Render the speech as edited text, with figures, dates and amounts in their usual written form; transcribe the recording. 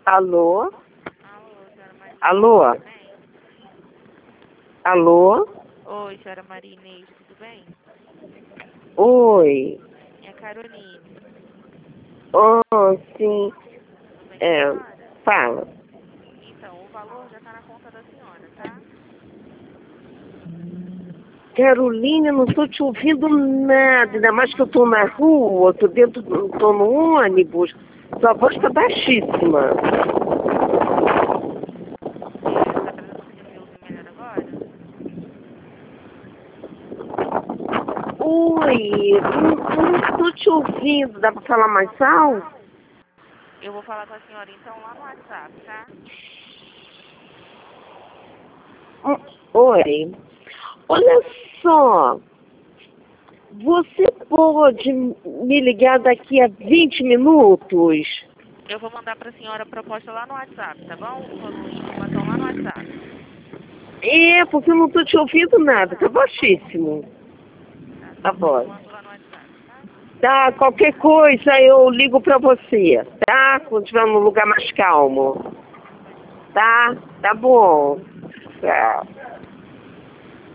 Alô? Alô, senhora Maria. Alô? Alô? Oi, senhora Maria Inês, tudo bem? Oi. É a Caroline. Oh, sim. Tudo bem com a senhora? Fala. Então, o valor já está na conta da senhora, tá? Carolina, não tô te ouvindo nada. Ainda mais que eu tô na rua, tô no ônibus. Sua voz tá baixíssima. A senhora está conseguindo me ouvir melhor agora? Oi, não tô te ouvindo. Dá pra falar mais alto? Eu vou falar com a senhora então lá no WhatsApp, tá? Oi. Olha só. Você pode me ligar daqui a 20 minutos? Eu vou mandar para a senhora a proposta lá no WhatsApp, tá bom? A informação lá no WhatsApp. É, porque eu não tô te ouvindo nada. Tá baixíssimo. Tá A bom, eu voz. mando lá no WhatsApp, tá? Tá, qualquer coisa eu ligo pra você, tá? Quando estiver num lugar mais calmo. Pode deixar. Tá? Tá bom. Tchau.